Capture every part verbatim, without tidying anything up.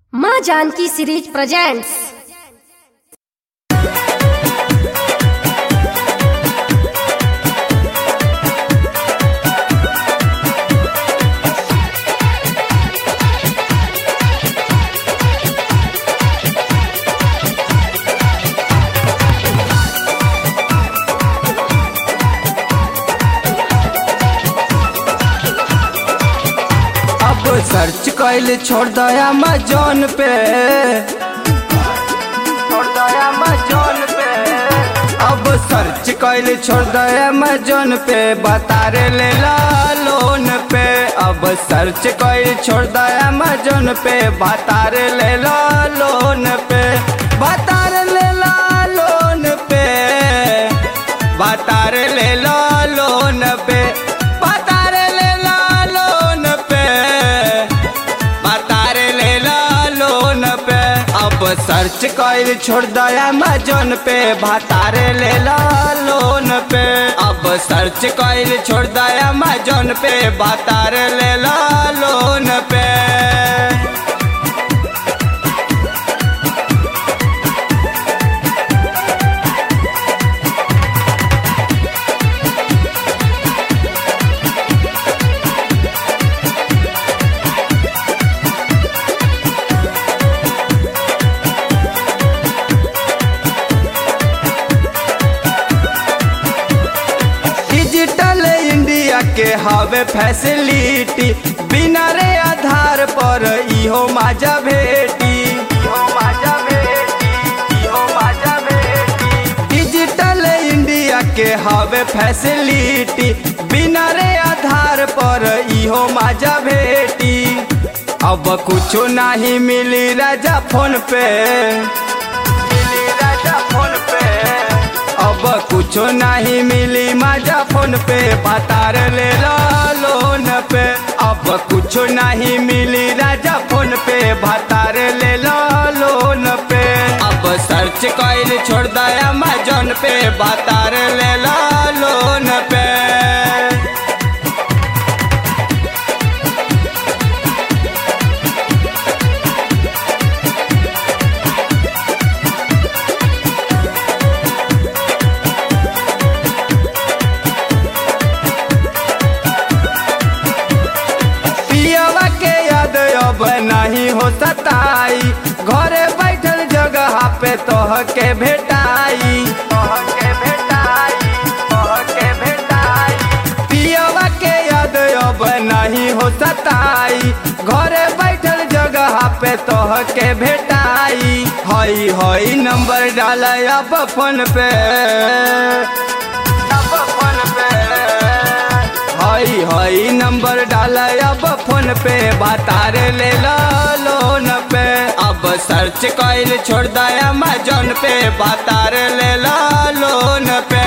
माँ Janaki series presents. Search कैल छोड़ दया अमेज़न पे, छोड़ दया अमेज़न पे। अब सर्च कैल छोड़ दया अमेज़न पे, बता रे ले ला लोन पे। अब सर्च कैल छोड़ दया अमेज़न पे, बता रे ले ला लोन पे, बता रे ले ला लोन पे, बता रे ले ला लोन पे, बता रे ले ला लोन पे, बता रे ले ला लोन पे। अब सर्च कैल छोड़ दया अमेज़न पे, बता रे ले ला लोन पे। अब सर्च कैल छोड़ दया अमेज़न पे, बता रे ले ला लोन पे। डिजिटल इंडिया के हवे फैसिलिटी, बिना रे आधार पर इहो मजा भेटी, इहो मजा भेटी, इहो मजा भेटी। डिजिटल इंडिया के हवे फैसिलिटी, बिना रे आधार पर इहो मजा भेटी। अब कुछो नहीं मिली राजा फोन पे, मिली राजा फोन पे। अब कुछो नहीं मिली मजा फोन पे, बता रे ले ला लोन पे। अब कुछो नहीं मिली राजा फोन पे, बता रे ले ला लोन पे। अब सर्च कैल छोड़ दया अमेज़न पे, बता रे ले ला लोन पे। अब नहीं हो सताई, घरे बैठल जगह पे तोह के भेटाई, तोह के भेटाई, तोह के भेटाई। पियवा के याद अब नहीं हो सताई, घरे बैठल जगह पे तोह के भेटाई। हई हई नंबर डाल अब फोन पे, अब फोन पे। हई हई नंबर डाल अब फोन पे, बता रे ले ला लोन पे। अब सर्च कैल छोड़ दया अमेज़न पे, बता रे ले ला लोन पे।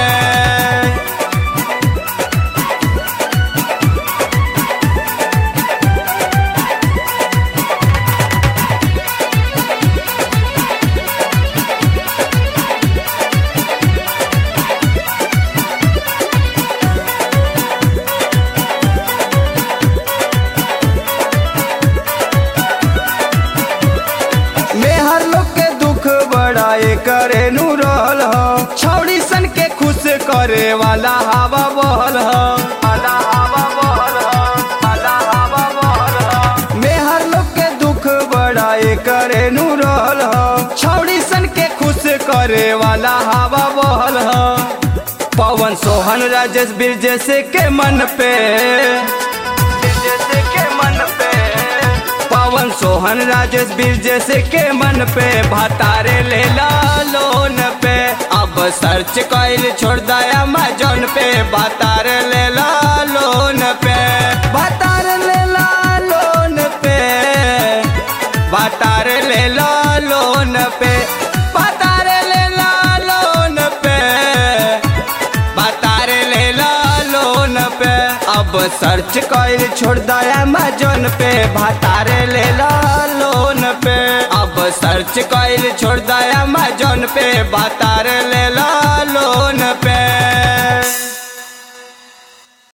करे नू रहल हो, छौड़ी सन के खुश करे वाला हवा बहल हो, वाला हवा बहल हो, वाला हवा बहल हो। मेहर लोग के दुख बड़ा करे नू रहल हो, छौड़ी सन के खुश करे वाला हवा बहल हो। पवन सोहन राजेश बिरजेश के मन पे, बिरजेश के मन पे। पवन सोहन राजेश बिरजेश के मन पे, बता रे ले ला लोन पे। अब सर्च कैल छोड़ दया अमेज़न पे, बता रे ले ला लोन पे, बता रे ले ला लोन पे, बता रे ले ला लोन पे, बता रे ले ला लोन पे, बता रे ले ला लोन पे। अब सर्च कैल छोड़ दया अमेज़न पे, बता रे ले ला लोन पे। अब सर्च कैल छोड़ दया अमेज़न पे, बता रे ले ला लोन पे।